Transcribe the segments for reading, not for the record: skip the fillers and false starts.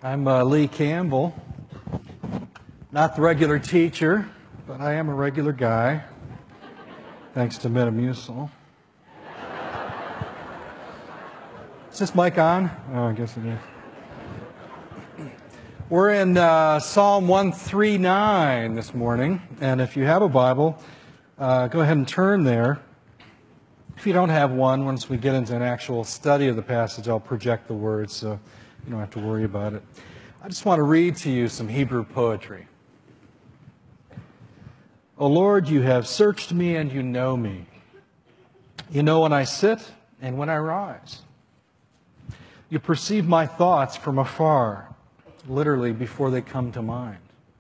I'm Lee Campbell, not the regular teacher, but I am a regular guy, thanks to Metamucil. Is this mic on? Oh, I guess it is. We're in Psalm 139 this morning, and if you have a Bible, go ahead and turn there. If you don't have one, once we get into an actual study of the passage, I'll project the words, so you don't have to worry about it. I just want to read to you some Hebrew poetry. O Lord, you have searched me and you know me. You know when I sit and when I rise. You perceive my thoughts from afar, literally before they come to mind.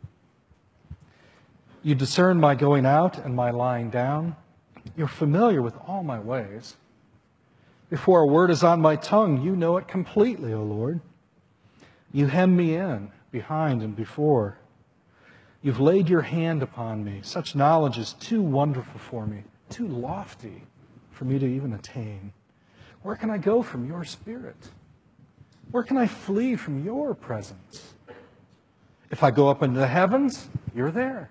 You discern my going out and my lying down. You're familiar with all my ways. Before a word is on my tongue, you know it completely, O Lord. You hem me in, behind and before. You've laid your hand upon me. Such knowledge is too wonderful for me, too lofty for me to even attain. Where can I go from your spirit? Where can I flee from your presence? If I go up into the heavens, you're there.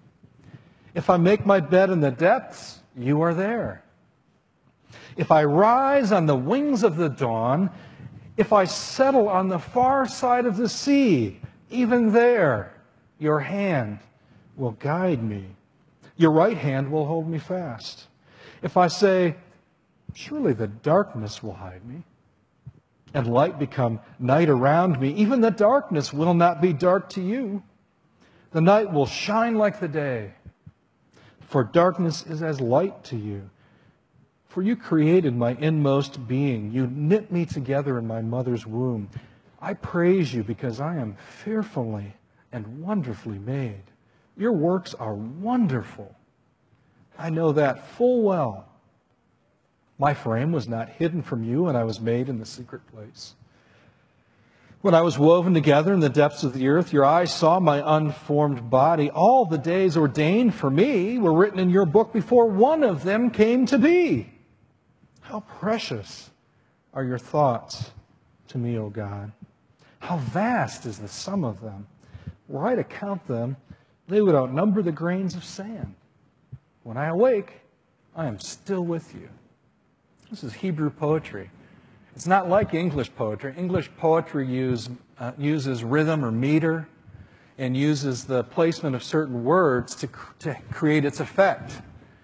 If I make my bed in the depths, you are there. If I rise on the wings of the dawn, if I settle on the far side of the sea, even there, your hand will guide me. Your right hand will hold me fast. If I say, surely the darkness will hide me, and light become night around me, even the darkness will not be dark to you. The night will shine like the day, for darkness is as light to you. For you created my inmost being. You knit me together in my mother's womb. I praise you because I am fearfully and wonderfully made. Your works are wonderful. I know that full well. My frame was not hidden from you when I was made in the secret place. When I was woven together in the depths of the earth, your eyes saw my unformed body. All the days ordained for me were written in your book before one of them came to be. How precious are your thoughts to me, O God. How vast is the sum of them. Were I to count them, they would outnumber the grains of sand. When I awake, I am still with you. This is Hebrew poetry. It's not like English poetry. English poetry uses rhythm or meter and uses the placement of certain words to create its effect.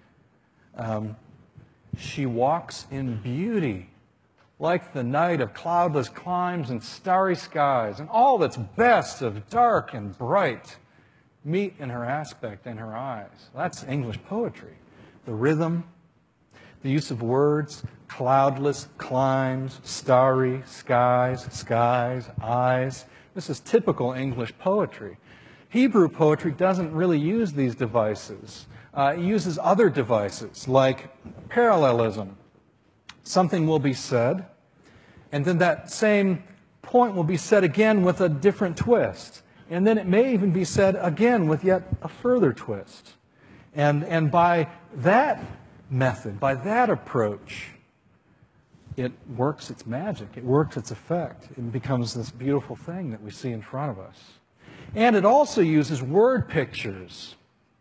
She walks in beauty, like the night of cloudless climes and starry skies, and all that's best of dark and bright meet in her aspect and her eyes. That's English poetry. The rhythm, the use of words, cloudless climes, starry skies, eyes. This is typical English poetry. Hebrew poetry doesn't really use these devices. It uses other devices like parallelism. Something will be said, and then that same point will be said again with a different twist. And then it may even be said again with yet a further twist. And by that method, by that approach, it works its magic. It works its effect. It becomes this beautiful thing that we see in front of us. And it also uses word pictures.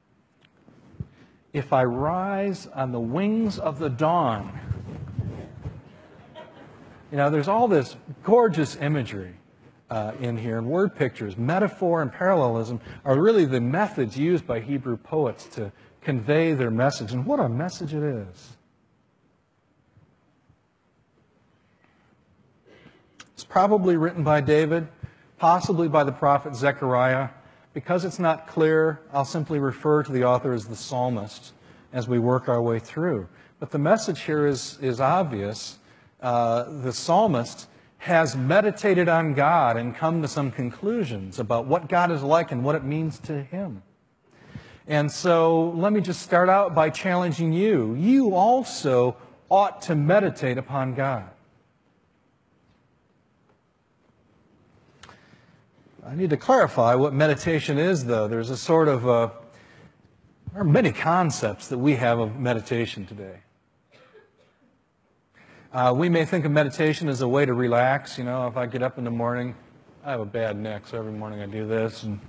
If I rise on the wings of the dawn. You know, there's all this gorgeous imagery in here, and word pictures, metaphor and parallelism are really the methods used by Hebrew poets to convey their message. And what a message it is. It's probably written by David, possibly by the prophet Zechariah. Because it's not clear, I'll simply refer to the author as the psalmist as we work our way through. But the message here is obvious. The psalmist has meditated on God and come to some conclusions about what God is like and what it means to him. And so let me just start out by challenging you. You also ought to meditate upon God. I need to clarify what meditation is, though. There's a sort of, there are many concepts that we have of meditation today. We may think of meditation as a way to relax. You know, if I get up in the morning, I have a bad neck, so every morning I do this and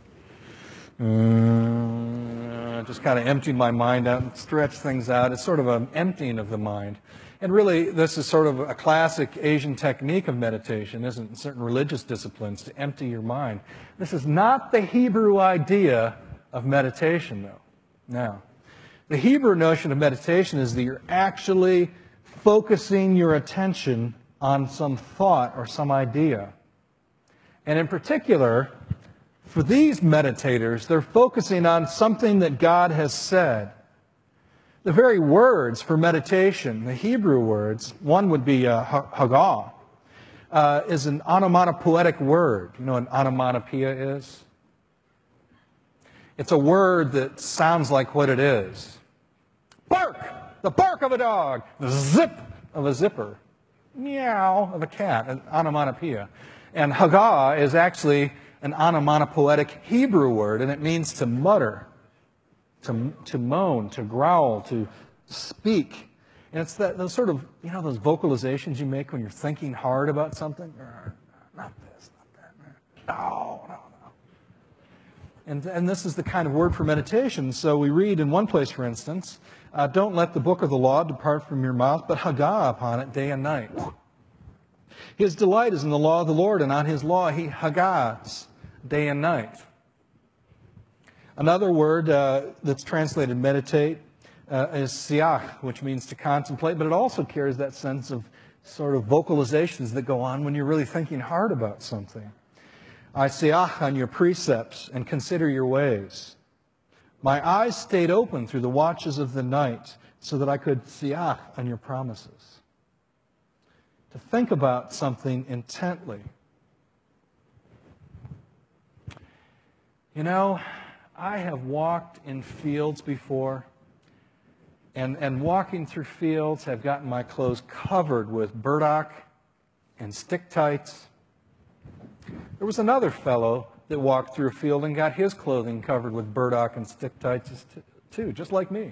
just kind of empty my mind out and stretch things out. It's sort of an emptying of the mind. And really, this is sort of a classic Asian technique of meditation, isn't it? In certain religious disciplines, to empty your mind. This is not the Hebrew idea of meditation, though. Now, the Hebrew notion of meditation is that you're actually focusing your attention on some thought or some idea. And in particular, for these meditators, they're focusing on something that God has said. The very words for meditation, the Hebrew words, one would be hagah, is an onomatopoetic word. You know what an onomatopoeia is? It's a word that sounds like what it is. Bark! The bark of a dog. The zip of a zipper. Meow of a cat, an onomatopoeia. And hagah is actually an onomatopoetic Hebrew word, and it means to mutter, to moan, to growl, to speak. And it's those sort of, those vocalizations you make when you're thinking hard about something. Not this, not that. No. And this is the kind of word for meditation. So we read in one place, for instance, don't let the book of the law depart from your mouth, but hagah upon it day and night. His delight is in the law of the Lord, and on his law he hagahs day and night. Another word that's translated meditate is siach, which means to contemplate, but it also carries that sense of sort of vocalizations that go on when you're really thinking hard about something. I siach on your precepts and consider your ways. My eyes stayed open through the watches of the night so that I could siach on your promises. To think about something intently. I have walked in fields before, and walking through fields have gotten my clothes covered with burdock and stick tights. There was another fellow that walked through a field and got his clothing covered with burdock and stick tights too, just like me.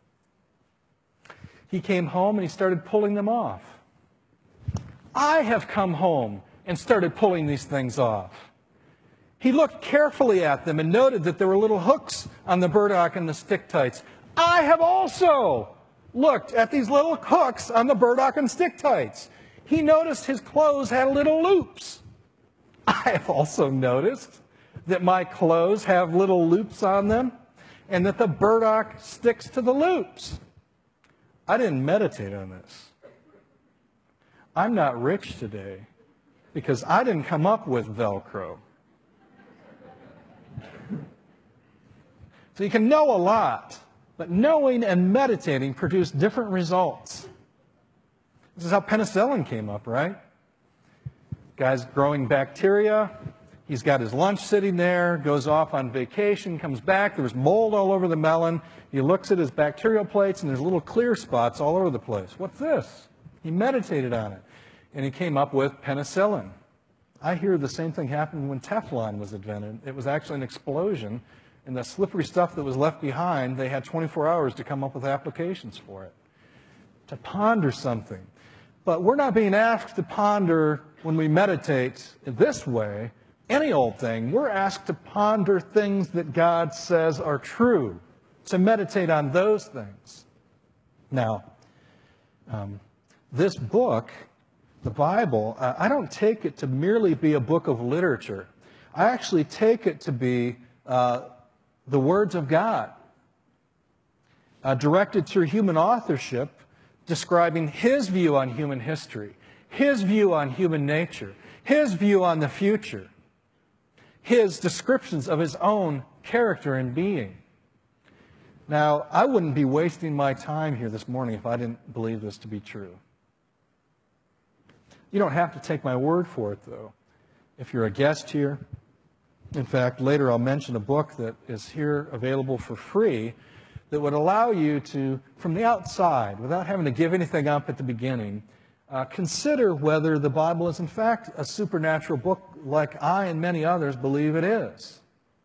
He came home and he started pulling them off. I have come home and started pulling these things off. He looked carefully at them and noted that there were little hooks on the burdock and the stick tights. I have also looked at these little hooks on the burdock and stick tights. He noticed his clothes had little loops. I have also noticed that my clothes have little loops on them and that the burdock sticks to the loops. I didn't meditate on this. I'm not rich today because I didn't come up with Velcro. So you can know a lot, but knowing and meditating produce different results. This is how penicillin came up, right? Guy's growing bacteria. He's got his lunch sitting there, goes off on vacation, comes back. There was mold all over the melon. He looks at his bacterial plates, and there's little clear spots all over the place. What's this? He meditated on it, and he came up with penicillin. I hear the same thing happened when Teflon was invented. It was actually an explosion, and the slippery stuff that was left behind, they had 24 hours to come up with applications for it, to ponder something. But we're not being asked to ponder when we meditate this way, any old thing. We're asked to ponder things that God says are true, to meditate on those things. Now, this book, the Bible, I don't take it to merely be a book of literature. I actually take it to be the words of God, directed through human authorship, describing His view on human history, His view on human nature, His view on the future, His descriptions of His own character and being. Now, I wouldn't be wasting my time here this morning if I didn't believe this to be true. You don't have to take my word for it, though. If you're a guest here, in fact, later I'll mention a book that is here available for free that would allow you to, from the outside, without having to give anything up at the beginning, consider whether the Bible is in fact a supernatural book like I and many others believe it is.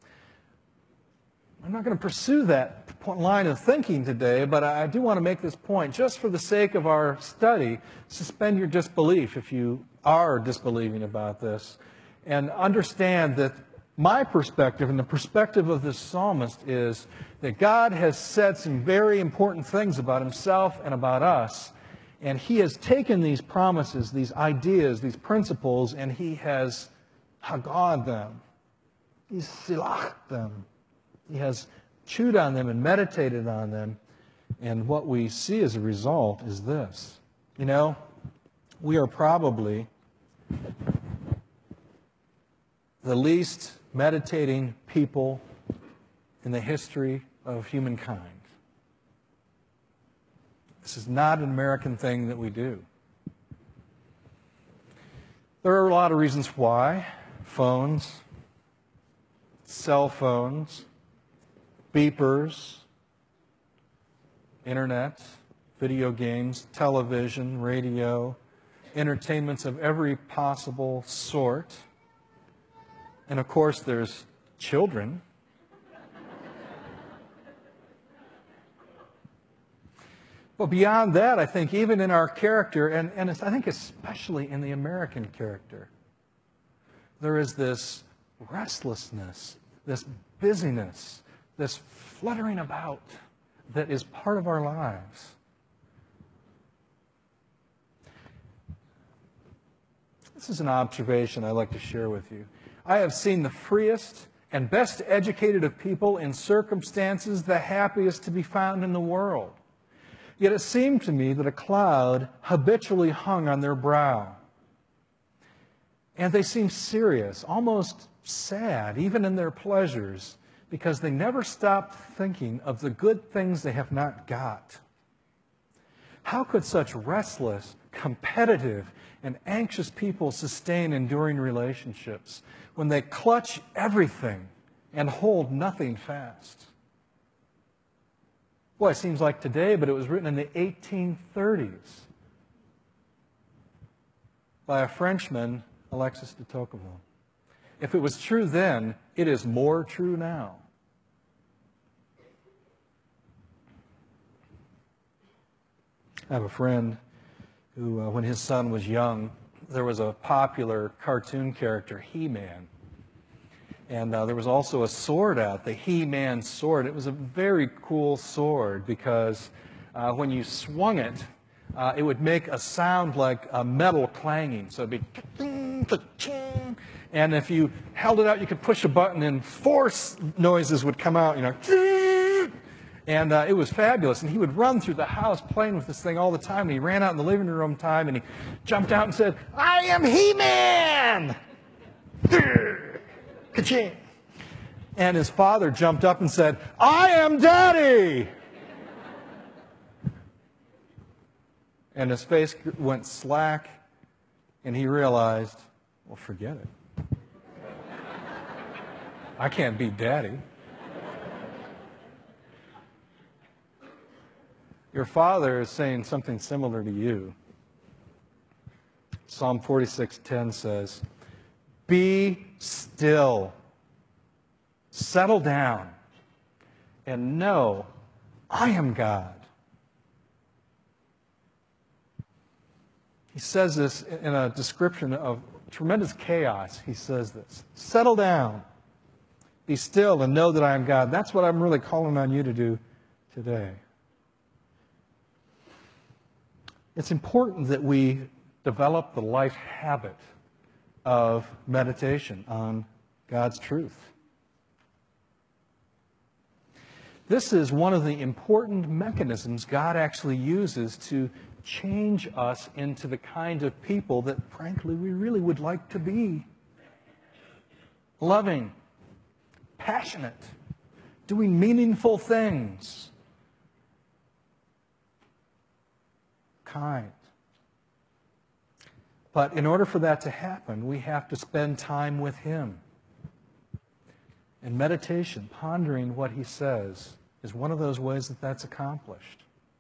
I'm not going to pursue that line of thinking today, but I do want to make this point. Just for the sake of our study, suspend your disbelief if you are disbelieving about this, and understand that my perspective and the perspective of this psalmist is that God has said some very important things about himself and about us. And he has taken these promises, these ideas, these principles, and he has hagad them. He's silach them. He has chewed on them and meditated on them. And what we see as a result is this. You know, we are probably the least meditating people in the history of humankind. This is not an American thing that we do. There are a lot of reasons why. Phones, cell phones, beepers, internet, video games, television, radio, entertainments of every possible sort. And of course, there's children. But beyond that, I think even in our character, and I think especially in the American character, there is this restlessness, this busyness, this fluttering about that is part of our lives. This is an observation I'd like to share with you. I have seen the freest and best educated of people in circumstances the happiest to be found in the world. Yet it seemed to me that a cloud habitually hung on their brow. And they seemed serious, almost sad, even in their pleasures, because they never stopped thinking of the good things they have not got. How could such restless, competitive, and anxious people sustain enduring relationships when they clutch everything and hold nothing fast? Boy, it seems like today, but it was written in the 1830s by a Frenchman, Alexis de Tocqueville. If it was true then, it is more true now. I have a friend who, when his son was young, there was a popular cartoon character, He-Man. And there was also a sword out, the He-Man sword. It was a very cool sword because when you swung it, it would make a sound like a metal clanging. So it'd be ka-ching, ka-ching. And if you held it out, you could push a button and four noises would come out, you know. And it was fabulous. And he would run through the house playing with this thing all the time. And he ran out in the living room one time and he jumped out and said, "I am He-Man!" Ka-ching. And his father jumped up and said, "I am Daddy!" And his face went slack, and he realized, well, forget it. I can't beat Daddy. Your father is saying something similar to you. Psalm 46:10 says, "Be still, settle down, and know I am God." He says this in a description of tremendous chaos. He says this, "Settle down, be still, and know that I am God." That's what I'm really calling on you to do today. It's important that we develop the life habit of meditation on God's truth. This is one of the important mechanisms God actually uses to change us into the kind of people that, frankly, we really would like to be. Loving, passionate, doing meaningful things, kind. But in order for that to happen, we have to spend time with Him. And meditation, pondering what He says, is one of those ways that that's accomplished.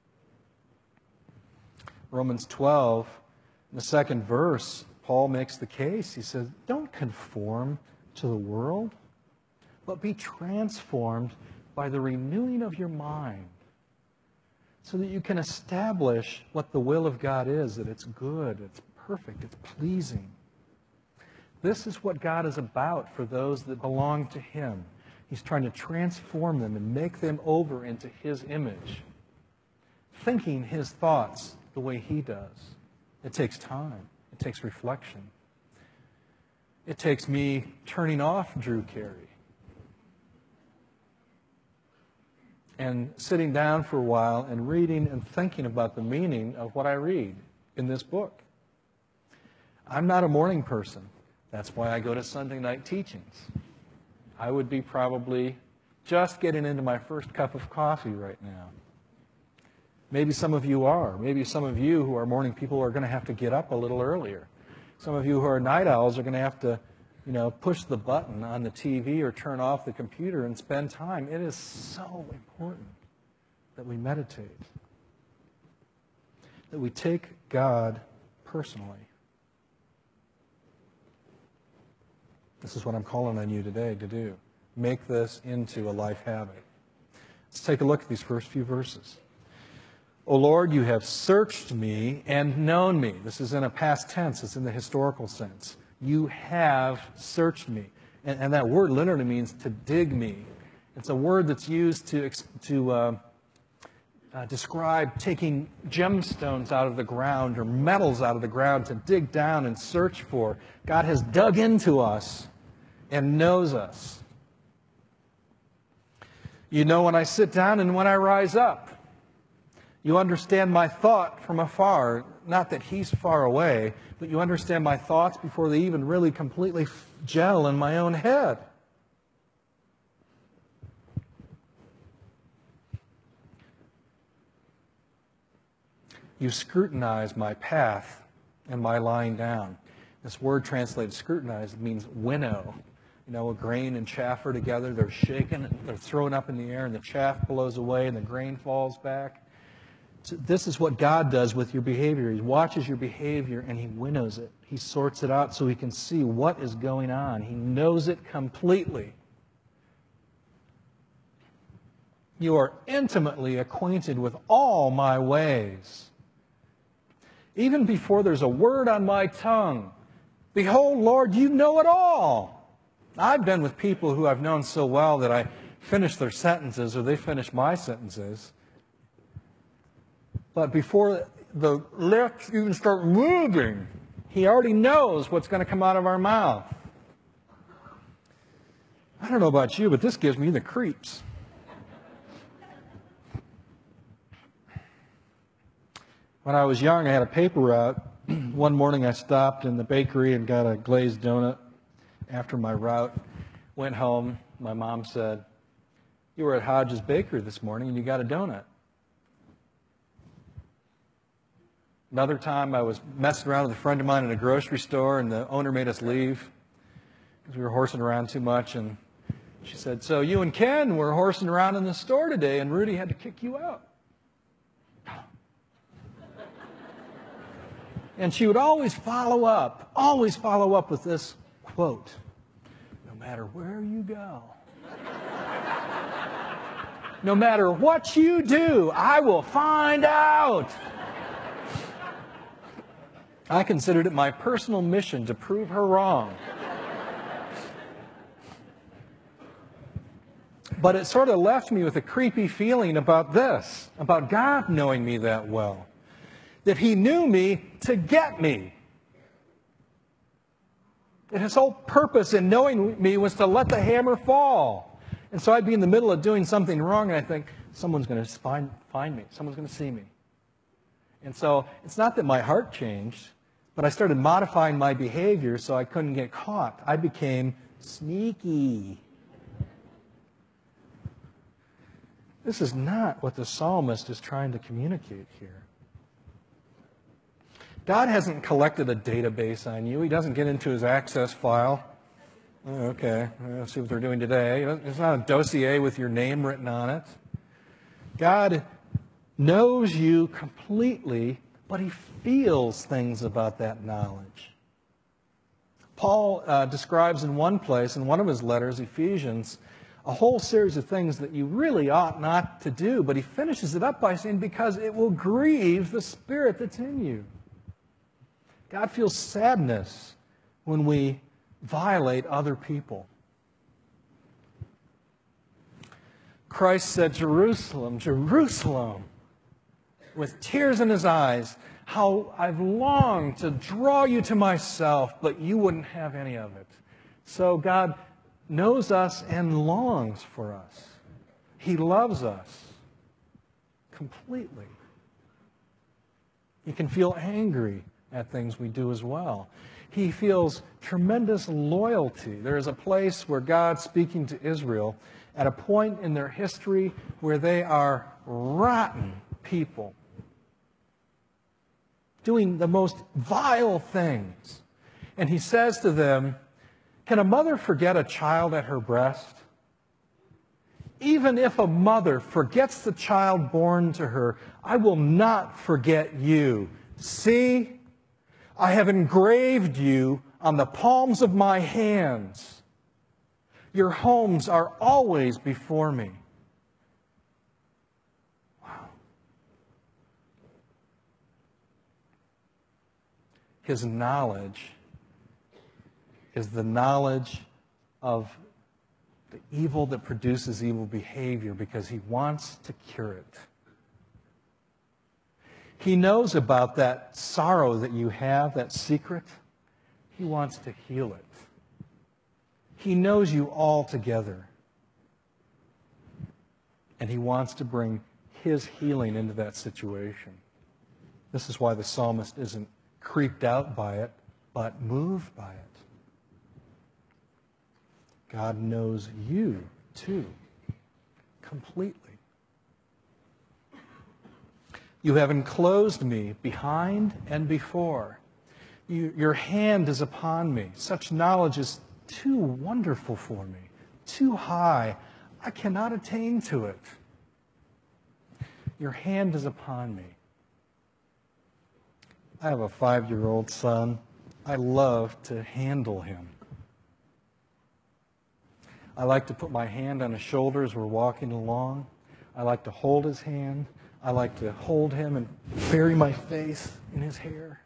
Romans 12, in the second verse, Paul makes the case. He says, don't conform to the world, but be transformed by the renewing of your mind, so that you can establish what the will of God is, that it's good, it's perfect, it's pleasing. This is what God is about for those that belong to Him. He's trying to transform them and make them over into His image, thinking His thoughts the way He does. It takes time. It takes reflection. It takes me turning off Drew Carey and sitting down for a while and reading and thinking about the meaning of what I read in this book. I'm not a morning person. That's why I go to Sunday night teachings. I would be probably just getting into my first cup of coffee right now. Maybe some of you are. Maybe some of you who are morning people are going to have to get up a little earlier. Some of you who are night owls are going to have to, push the button on the TV or turn off the computer and spend time. It is so important that we meditate, that we take God personally. This is what I'm calling on you today to do. Make this into a life habit. Let's take a look at these first few verses. O Lord, you have searched me and known me. This is in a past tense. It's in the historical sense. You have searched me. And that word literally means to dig me. It's a word that's used to describe taking gemstones out of the ground or metals out of the ground to dig down and search for. God has dug into us and knows us. You know when I sit down and when I rise up. You understand my thought from afar. Not that He's far away, but you understand my thoughts before they even really completely gel in my own head. You scrutinize my path and my lying down. This word translated scrutinize means winnow. A grain and chaff are together. They're shaken, they're thrown up in the air, and the chaff blows away, and the grain falls back. So this is what God does with your behavior. He watches your behavior, and He winnows it. He sorts it out so He can see what is going on. He knows it completely. You are intimately acquainted with all my ways. Even before there's a word on my tongue, behold, Lord, you know it all. I've been with people who I've known so well that I finish their sentences or they finish my sentences. But before the lips even start moving, He already knows what's going to come out of our mouth. I don't know about you, but this gives me the creeps. When I was young, I had a paper route. One morning I stopped in the bakery and got a glazed donut after my route. Went home. My mom said, "You were at Hodge's Bakery this morning and you got a donut." Another time I was messing around with a friend of mine in a grocery store and the owner made us leave because we were horsing around too much. And she said, "So you and Ken were horsing around in the store today and Rudy had to kick you out." And she would always follow up with this quote: "No matter where you go, no matter what you do, I will find out." I considered it my personal mission to prove her wrong. But it sort of left me with a creepy feeling about this, about God knowing me that well. That He knew me to get me. That His whole purpose in knowing me was to let the hammer fall. And so I'd be in the middle of doing something wrong and I think, someone's going to find me. Someone's going to see me. And so it's not that my heart changed, but I started modifying my behavior so I couldn't get caught. I became sneaky. This is not what the psalmist is trying to communicate here. God hasn't collected a database on you. He doesn't get into His access file. Oh, okay, let's see what they're doing today. It's not a dossier with your name written on it. God knows you completely, but He feels things about that knowledge. Paul describes in one place, in one of his letters, Ephesians, a whole series of things that you really ought not to do, but he finishes it up by saying, because it will grieve the Spirit that's in you. God feels sadness when we violate other people. Christ said, Jerusalem, Jerusalem, with tears in his eyes, how I've longed to draw you to myself, but you wouldn't have any of it. So God knows us and longs for us. He loves us completely. He can feel angry at things we do as well. He feels tremendous loyalty. There is a place where God, speaking to Israel, at a point in their history where they are rotten people, doing the most vile things. And he says to them, can a mother forget a child at her breast? Even if a mother forgets the child born to her, I will not forget you. See, I have engraved you on the palms of my hands. Your homes are always before me. Wow. His knowledge is the knowledge of the evil that produces evil behavior because he wants to cure it. He knows about that sorrow that you have, that secret. He wants to heal it. He knows you all together. And he wants to bring his healing into that situation. This is why the psalmist isn't creeped out by it, but moved by it. God knows you, too, completely. You have enclosed me behind and before. Your hand is upon me. Such knowledge is too wonderful for me, too high. I cannot attain to it. Your hand is upon me. I have a 5-year-old son. I love to handle him. I like to put my hand on his shoulder as we're walking along. I like to hold his hand. I like to hold him and bury my face in his hair.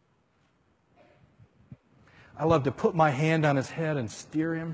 I love to put my hand on his head and steer him.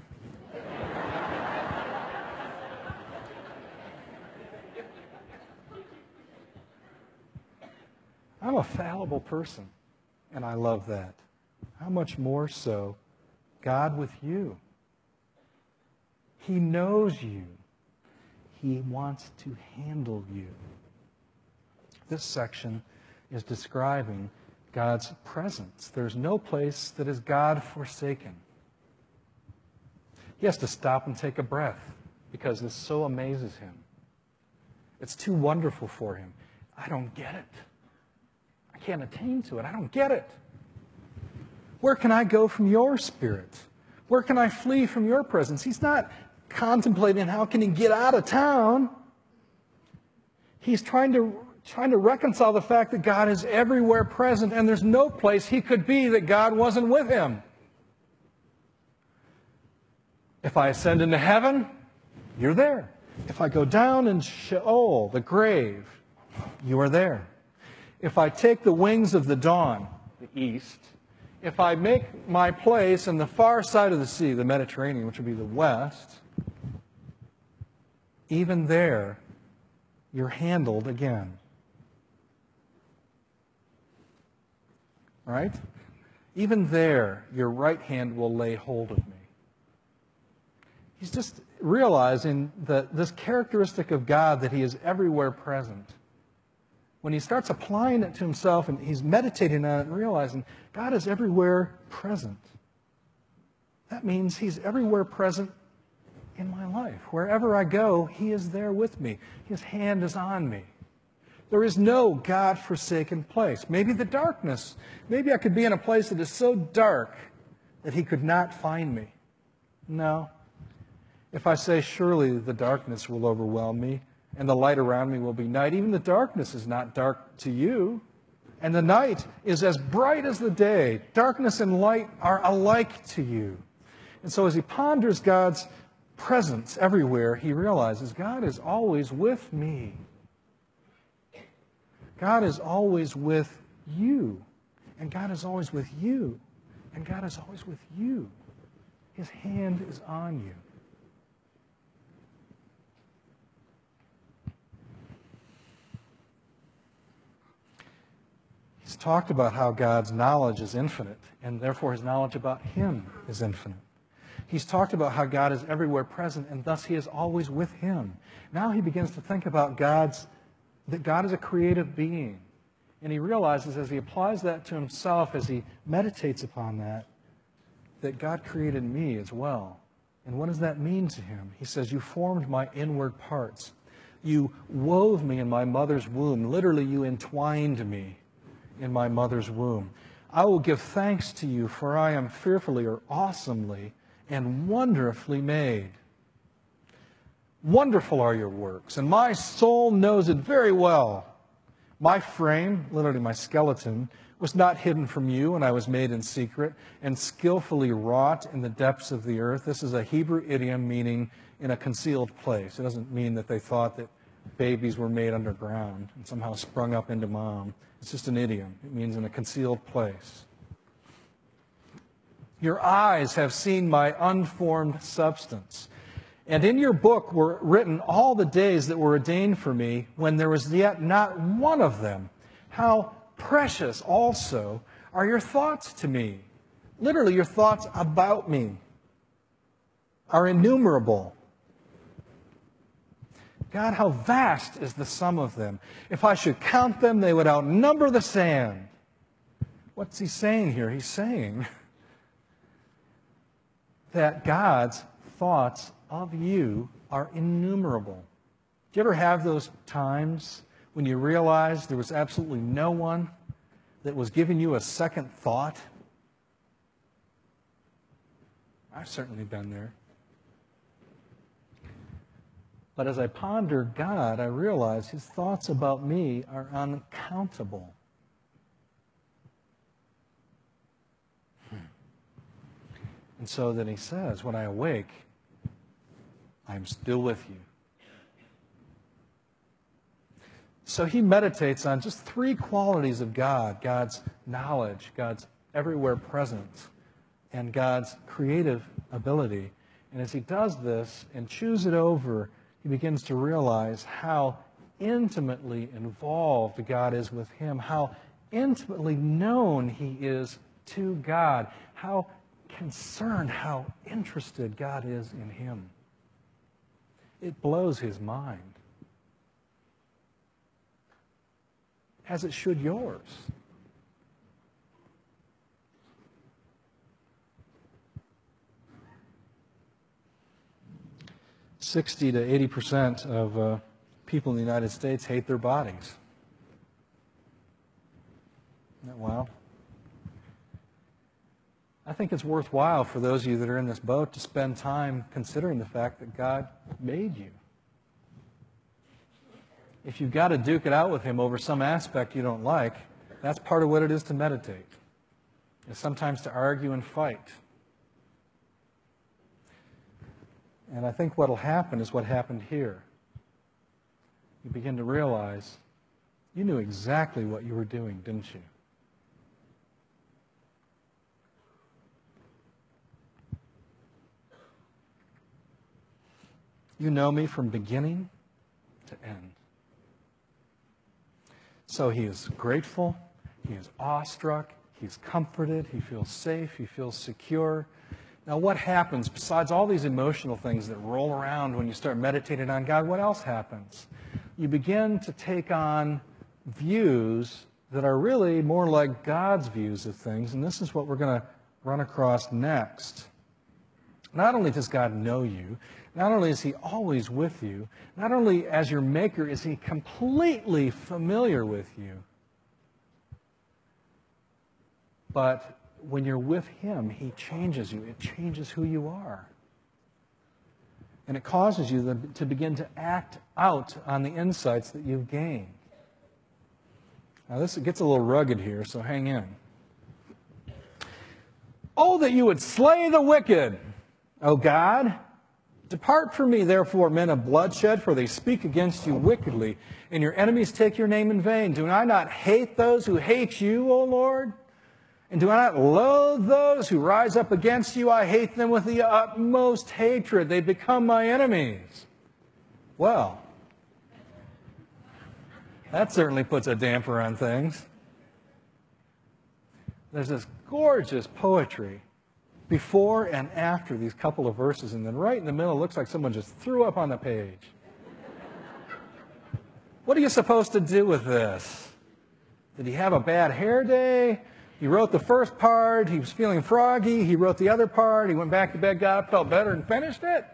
I'm a fallible person, and I love that. How much more so God with you? He knows you. He wants to handle you. This section is describing God's presence. There's no place that is God-forsaken. He has to stop and take a breath because this so amazes him. It's too wonderful for him. I don't get it. I can't attain to it. I don't get it. Where can I go from your spirit? Where can I flee from your presence? He's not contemplating how can he get out of town. He's trying to reconcile the fact that God is everywhere present and there's no place he could be that God wasn't with him. If I ascend into heaven, you're there. If I go down in Sheol, the grave, you are there. If I take the wings of the dawn, the east, if I make my place in the far side of the sea, the Mediterranean, which would be the west, even there, you're handled again. Right? Even there, your right hand will lay hold of me. He's just realizing that this characteristic of God, that he is everywhere present. When he starts applying it to himself and he's meditating on it and realizing God is everywhere present. That means he's everywhere present in my life. Wherever I go, he is there with me. His hand is on me. There is no God-forsaken place. Maybe the darkness. Maybe I could be in a place that is so dark that he could not find me. No. If I say, surely the darkness will overwhelm me, and the light around me will be night, even the darkness is not dark to you. And the night is as bright as the day. Darkness and light are alike to you. And so as he ponders God's presence everywhere, he realizes God is always with me. God is always with you. And God is always with you. And God is always with you. His hand is on you. He's talked about how God's knowledge is infinite, and therefore his knowledge about him is infinite. He's talked about how God is everywhere present, and thus he is always with him. Now he begins to think about that God is a creative being. And he realizes as he applies that to himself, as he meditates upon that God created me as well. And what does that mean to him? He says, you formed my inward parts. You wove me in my mother's womb. Literally, you entwined me in my mother's womb. I will give thanks to you, for I am fearfully or awesomely and wonderfully made. Wonderful are your works, and my soul knows it very well. My frame, literally my skeleton, was not hidden from you when I was made in secret and skillfully wrought in the depths of the earth. This is a Hebrew idiom meaning in a concealed place. It doesn't mean that they thought that babies were made underground and somehow sprung up into mom. It's just an idiom. It means in a concealed place. Your eyes have seen my unformed substance. And in your book were written all the days that were ordained for me, when there was yet not one of them. How precious also are your thoughts to me. Literally, your thoughts about me are innumerable. God, how vast is the sum of them. If I should count them, they would outnumber the sand. What's he saying here? He's saying that God's thoughts of you are innumerable. Do you ever have those times when you realize there was absolutely no one that was giving you a second thought? I've certainly been there. But as I ponder God, I realize his thoughts about me are uncountable. And so then he says, when I awake, I'm still with you. So he meditates on just three qualities of God: God's knowledge, God's everywhere presence, and God's creative ability. And as he does this and chews it over, he begins to realize how intimately involved God is with him, how intimately known he is to God, how concerned, how interested God is in him. It blows his mind, as it should yours. $60 to 80% of people in the United States hate their bodies. Isn't that wild? I think it's worthwhile for those of you that are in this boat to spend time considering the fact that God made you. If you've got to duke it out with him over some aspect you don't like, that's part of what it is to meditate. It's sometimes to argue and fight. And I think what will happen is what happened here. You begin to realize you knew exactly what you were doing, didn't you? You know me from beginning to end. So he is grateful, he is awestruck, he's comforted, he feels safe, he feels secure. Now what happens, besides all these emotional things that roll around when you start meditating on God, what else happens? You begin to take on views that are really more like God's views of things, and this is what we're going to run across next. Not only does God know you, not only is he always with you, not only as your maker is he completely familiar with you, but when you're with him, he changes you. It changes who you are. And it causes you to begin to act out on the insights that you've gained. Now this gets a little rugged here, so hang in. Oh, that you would slay the wicked, O God. Depart from me, therefore, men of bloodshed, for they speak against you wickedly, and your enemies take your name in vain. Do I not hate those who hate you, O Lord? And do I not loathe those who rise up against you? I hate them with the utmost hatred. They become my enemies. Well, that certainly puts a damper on things. There's this gorgeous poetry before and after these couple of verses, and then right in the middle, it looks like someone just threw up on the page. What are you supposed to do with this? Did he have a bad hair day? He wrote the first part, he was feeling froggy, he wrote the other part, he went back to bed, got up, felt better, and finished it?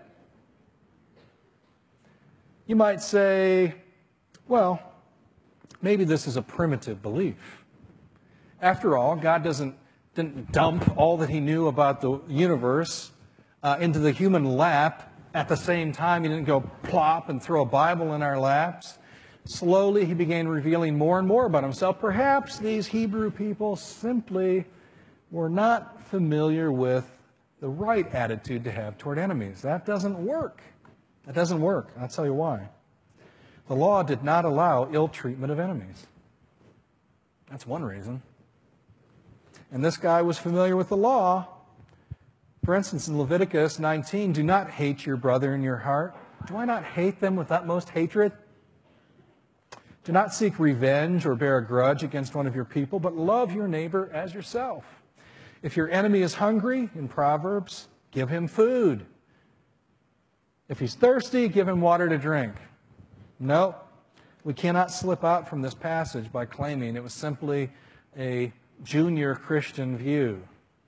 You might say, well, maybe this is a primitive belief. After all, God didn't dump all that he knew about the universe into the human lap at the same time. He didn't go plop and throw a Bible in our laps. Slowly, he began revealing more and more about himself. Perhaps these Hebrew people simply were not familiar with the right attitude to have toward enemies. That doesn't work. That doesn't work. I'll tell you why. The law did not allow ill treatment of enemies. That's one reason. And this guy was familiar with the law. For instance, in Leviticus 19, do not hate your brother in your heart. Do I not hate them with utmost hatred? Do not seek revenge or bear a grudge against one of your people, but love your neighbor as yourself. If your enemy is hungry, in Proverbs, give him food. If he's thirsty, give him water to drink. No, we cannot slip out from this passage by claiming it was simply a junior Christian view.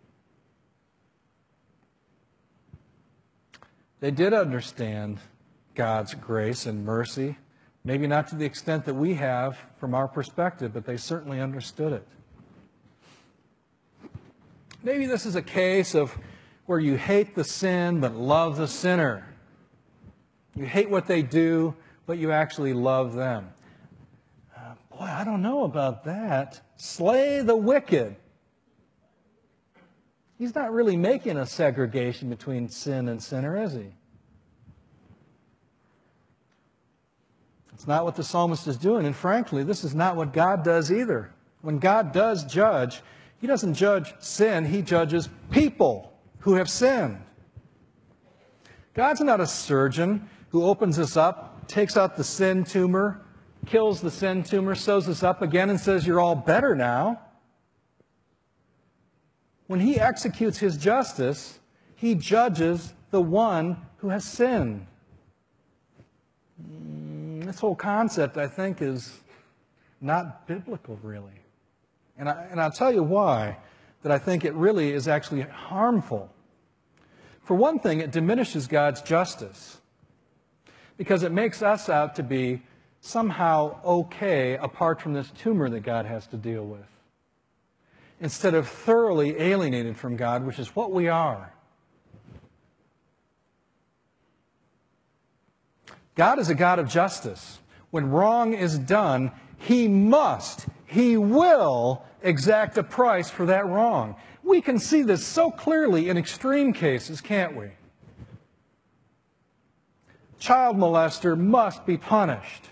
They did understand God's grace and mercy. Maybe not to the extent that we have from our perspective, but they certainly understood it. Maybe this is a case of where you hate the sin but love the sinner. You hate what they do, but you actually love them. Boy, I don't know about that. Slay the wicked. He's not really making a segregation between sin and sinner, is he? It's not what the psalmist is doing. And frankly, this is not what God does either. When God does judge, he doesn't judge sin, he judges people who have sinned. God's not a surgeon who opens us up, takes out the sin tumor, kills the sin tumor, sews us up again, and says, you're all better now. When he executes his justice, he judges the one who has sinned. This whole concept, I think, is not biblical, really. And I'll tell you why, that I think it really is actually harmful. For one thing, it diminishes God's justice, because it makes us out to be somehow okay apart from this tumor that God has to deal with, instead of thoroughly alienated from God, which is what we are. God is a God of justice. When wrong is done, he will exact a price for that wrong. We can see this so clearly in extreme cases, can't we? Child molester must be punished.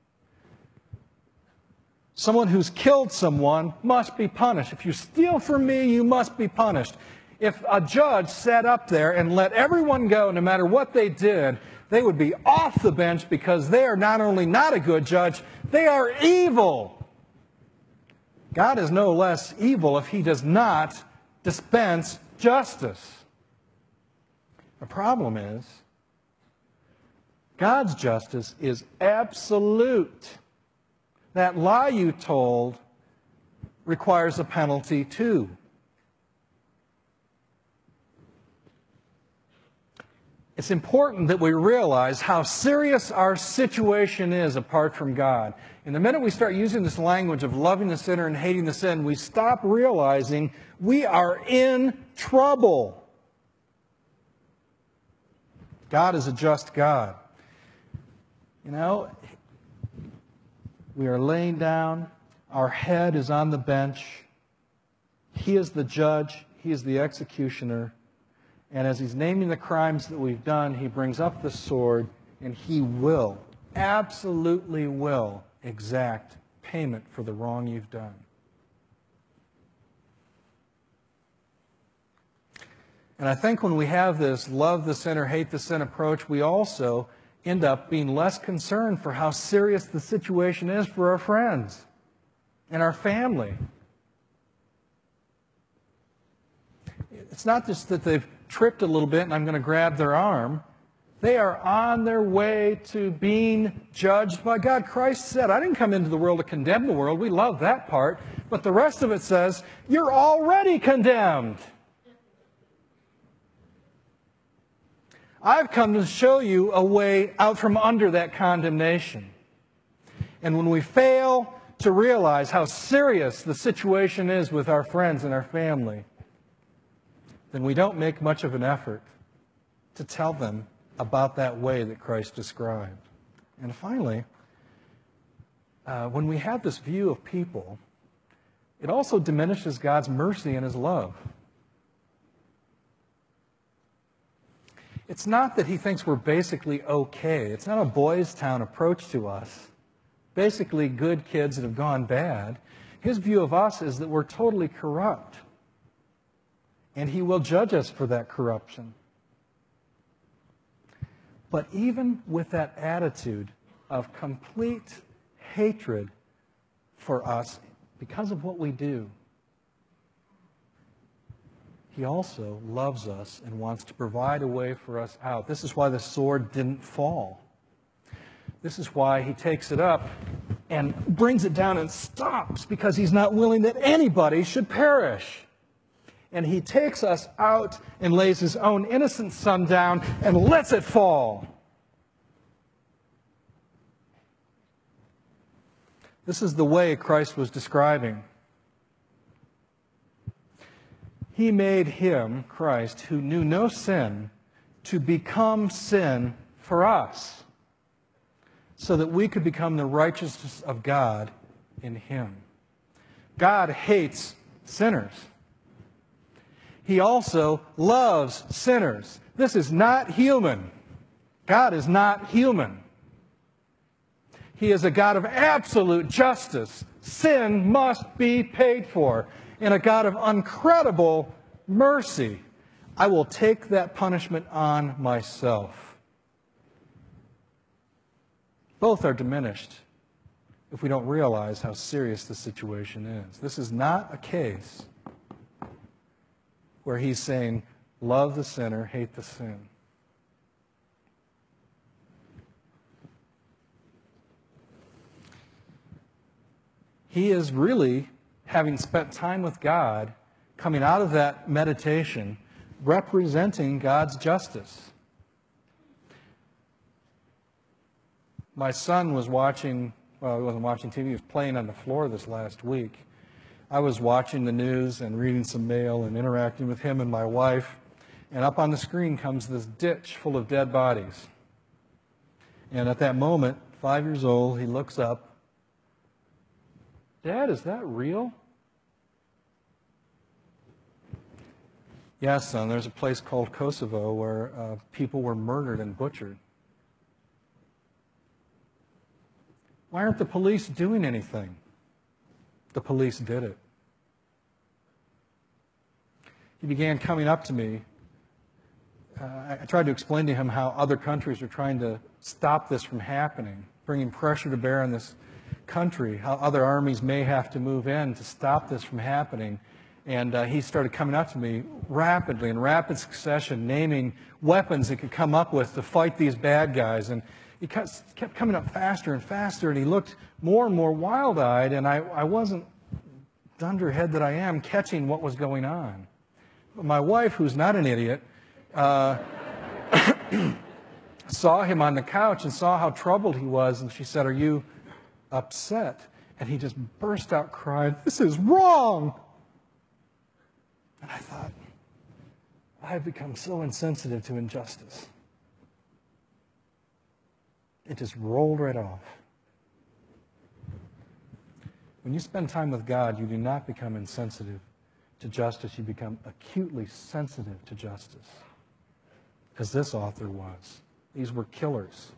Someone who's killed someone must be punished. If you steal from me, you must be punished. If a judge sat up there and let everyone go, no matter what they did, they would be off the bench, because they are not only not a good judge, they are evil. God is no less evil if he does not dispense justice. The problem is, God's justice is absolute. That lie you told requires a penalty too. It's important that we realize how serious our situation is apart from God. And the minute we start using this language of loving the sinner and hating the sin, we stop realizing we are in trouble. God is a just God. You know, we are laying down. Our head is on the bench. He is the judge. He is the executioner. And as he's naming the crimes that we've done, he brings up the sword, and he will, absolutely will, exact payment for the wrong you've done. And I think when we have this love the sinner, hate the sin approach, we also end up being less concerned for how serious the situation is for our friends and our family. It's not just that they've tripped a little bit and I'm going to grab their arm. They are on their way to being judged by God. Christ said, I didn't come into the world to condemn the world. We love that part. But the rest of it says, you're already condemned. I've come to show you a way out from under that condemnation. And when we fail to realize how serious the situation is with our friends and our family, then we don't make much of an effort to tell them about that way that Christ described. And finally, when we have this view of people, it also diminishes God's mercy and His love. It's not that He thinks we're basically okay. It's not a boys' town approach to us. Basically good kids that have gone bad. His view of us is that we're totally corrupt. And He will judge us for that corruption. But even with that attitude of complete hatred for us because of what we do, He also loves us and wants to provide a way for us out. This is why the sword didn't fall. This is why He takes it up and brings it down and stops, because He's not willing that anybody should perish. And He takes us out and lays His own innocent Son down and lets it fall. This is the way Christ was describing. He made Him, Christ, who knew no sin, to become sin for us, so that we could become the righteousness of God in Him. God hates sinners. He also loves sinners. This is not human. God is not human. He is a God of absolute justice. Sin must be paid for. And a God of incredible mercy. I will take that punishment on myself. Both are diminished if we don't realize how serious the situation is. This is not a case where He's saying, love the sinner, hate the sin. He is really, having spent time with God, coming out of that meditation, representing God's justice. My son was watching, well, he wasn't watching TV, he was playing on the floor this last week. I was watching the news and reading some mail and interacting with him and my wife, and up on the screen comes this ditch full of dead bodies. And at that moment, 5 years old, he looks up. Dad, is that real? Yes, son, there's a place called Kosovo where people were murdered and butchered. Why aren't the police doing anything? The police did it. He began coming up to me. I tried to explain to him how other countries are trying to stop this from happening, bringing pressure to bear on this country, how other armies may have to move in to stop this from happening. And he started coming up to me rapidly, in rapid succession, naming weapons he could come up with to fight these bad guys. And he kept coming up faster and faster, and he looked more and more wild-eyed, and I wasn't, dunderhead that I am, catching what was going on. But my wife, who's not an idiot, saw him on the couch and saw how troubled he was, and she said, "Are you upset?" And he just burst out crying, "This is wrong!" And I thought, I've become so insensitive to injustice. It just rolled right off. When you spend time with God, you do not become insensitive to justice. You become acutely sensitive to justice. As this author was. These were killers.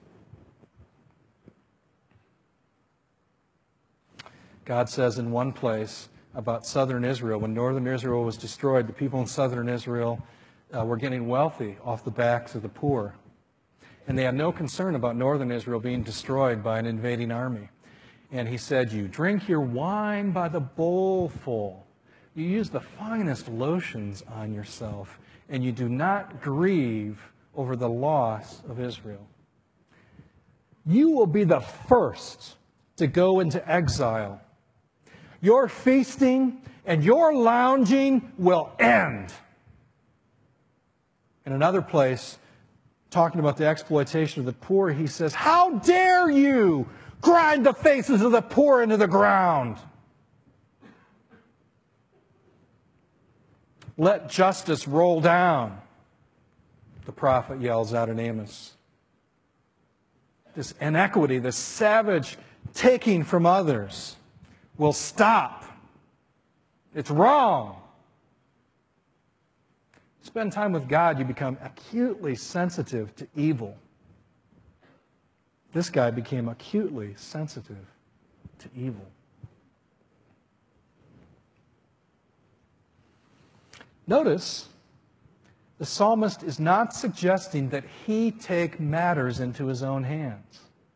God says in one place about southern Israel, when northern Israel was destroyed, the people in southern Israel were getting wealthy off the backs of the poor. And they had no concern about northern Israel being destroyed by an invading army. And he said, you drink your wine by the bowlful. You use the finest lotions on yourself, and you do not grieve over the loss of Israel. You will be the first to go into exile. Your feasting and your lounging will end. In another place, talking about the exploitation of the poor, he says, how dare you grind the faces of the poor into the ground? Let justice roll down, the prophet yells out in Amos. This inequity, this savage taking from others will stop. It's wrong. Spend time with God, you become acutely sensitive to evil. This guy became acutely sensitive to evil. Notice, the psalmist is not suggesting that he take matters into his own hands.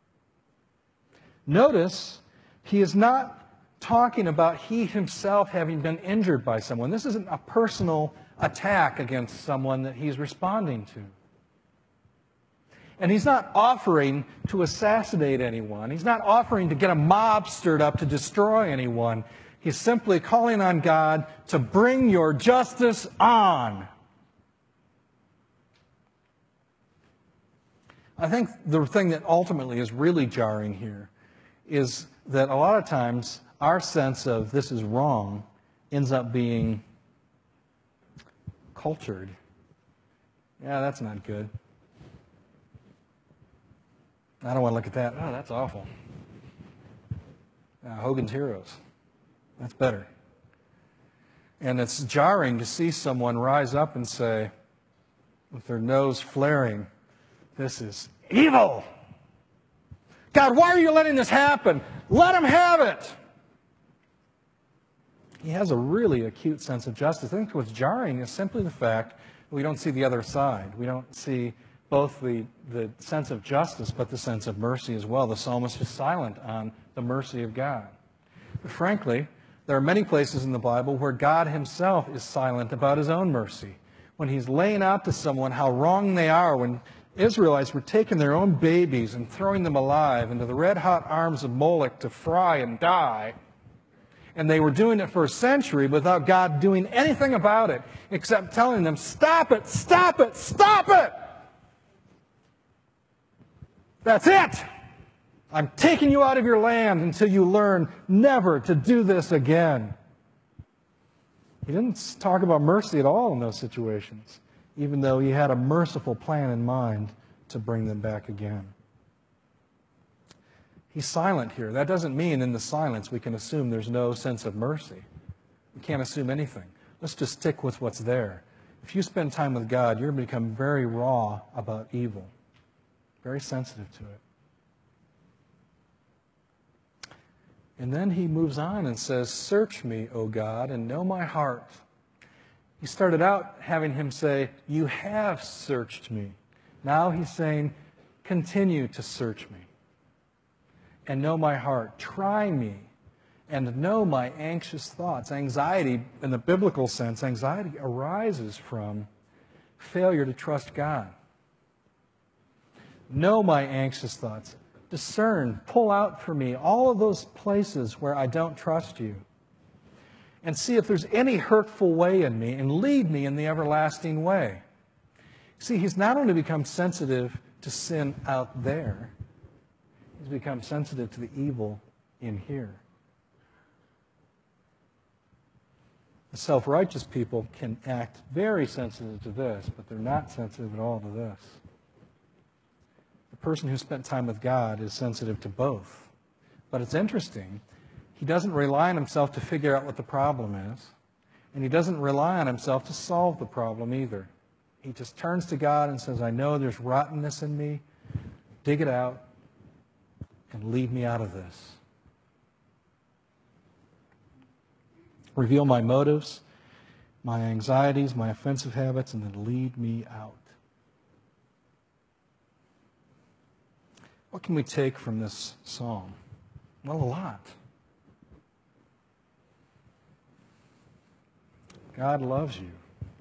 Notice, he is not talking about he himself having been injured by someone. This isn't a personal attack against someone that he's responding to. And he's not offering to assassinate anyone. He's not offering to get a mob stirred up to destroy anyone. He's simply calling on God to bring your justice on. I think the thing that ultimately is really jarring here is that a lot of times our sense of this is wrong ends up being cultured. Yeah, that's not good. I don't want to look at that. Oh, that's awful. Hogan's Heroes. That's better. And it's jarring to see someone rise up and say, with their nose flaring, this is evil. God, why are you letting this happen? Let him have it. He has a really acute sense of justice. I think what's jarring is simply the fact that we don't see the other side. We don't see both the sense of justice, but the sense of mercy as well. The psalmist is silent on the mercy of God. But frankly, there are many places in the Bible where God himself is silent about his own mercy. When he's laying out to someone how wrong they are, when Israelites were taking their own babies and throwing them alive into the red-hot arms of Moloch to fry and die, and they were doing it for a century without God doing anything about it, except telling them, stop it, stop it, stop it! That's it! I'm taking you out of your land until you learn never to do this again. He didn't talk about mercy at all in those situations, even though he had a merciful plan in mind to bring them back again. He's silent here. That doesn't mean in the silence we can assume there's no sense of mercy. We can't assume anything. Let's just stick with what's there. If you spend time with God, you're going to become very raw about evil, very sensitive to it. And then he moves on and says, search me, O God, and know my heart. He started out having him say, you have searched me. Now he's saying, continue to search me and know my heart. Try me and know my anxious thoughts. Anxiety, in the biblical sense, anxiety arises from failure to trust God. Know my anxious thoughts. Discern, pull out for me all of those places where I don't trust you. And see if there's any hurtful way in me and lead me in the everlasting way. See, he's not only become sensitive to sin out there, he's become sensitive to the evil in here. The self-righteous people can act very sensitive to this, but they're not sensitive at all to this. The person who spent time with God is sensitive to both. But it's interesting, he doesn't rely on himself to figure out what the problem is, and he doesn't rely on himself to solve the problem either. He just turns to God and says, I know there's rottenness in me. Dig it out and lead me out of this. Reveal my motives. my anxieties, my offensive habits, and then lead me out. What can we take from this psalm? Well, a lot. God loves you.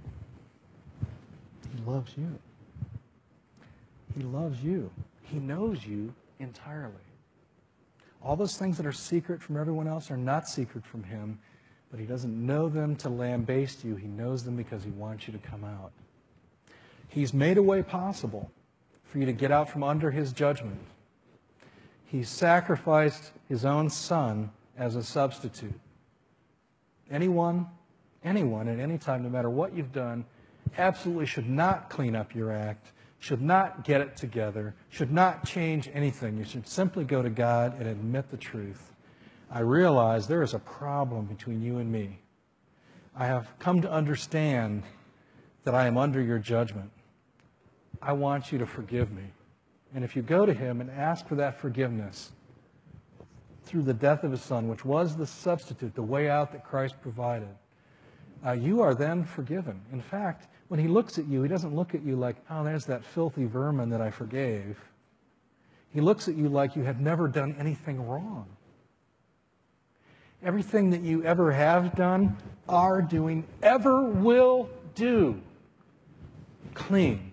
He loves you. He loves you. He knows you entirely. All those things that are secret from everyone else are not secret from Him, but He doesn't know them to lambaste you. He knows them because He wants you to come out. He's made a way possible for you to get out from under His judgment. He sacrificed His own Son as a substitute. Anyone at any time, no matter what you've done, absolutely should not clean up your act, should not get it together, should not change anything. You should simply go to God and admit the truth. I realize there is a problem between you and me. I have come to understand that I am under your judgment. I want you to forgive me. And if you go to Him and ask for that forgiveness through the death of His Son, which was the substitute, the way out that Christ provided, you are then forgiven. In fact, when He looks at you, He doesn't look at you like, oh, there's that filthy vermin that I forgave. He looks at you like you have never done anything wrong. Everything that you ever have done, are doing, ever will do, clean.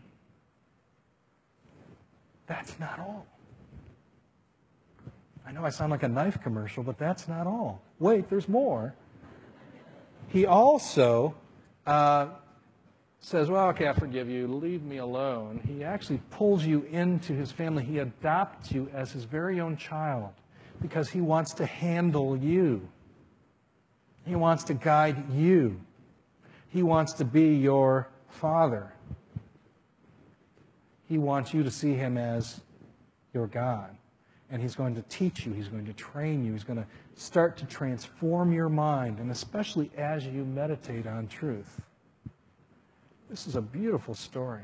That's not all. I know I sound like a knife commercial, but that's not all. Wait, there's more. He also says, well, okay, I forgive you. Leave me alone. He actually pulls you into His family. He adopts you as His very own child because He wants to handle you. He wants to guide you. He wants to be your Father. He wants you to see Him as your God. And He's going to teach you. He's going to train you. He's going to start to transform your mind, and especially as you meditate on truth. This is a beautiful story.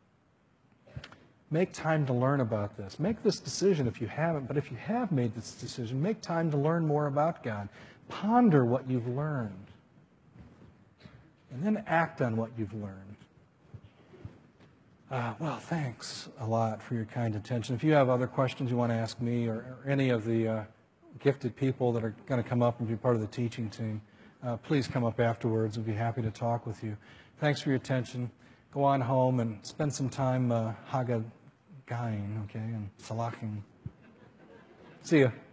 Make time to learn about this. Make this decision if you haven't, but if you have made this decision, make time to learn more about God. Ponder what you've learned. And then act on what you've learned. Well, thanks a lot for your kind attention. If you have other questions you want to ask me or any of the gifted people that are going to come up and be part of the teaching team, please come up afterwards. We'll be happy to talk with you. Thanks for your attention. Go on home and spend some time Hagagayin, okay, and Salachim. See ya.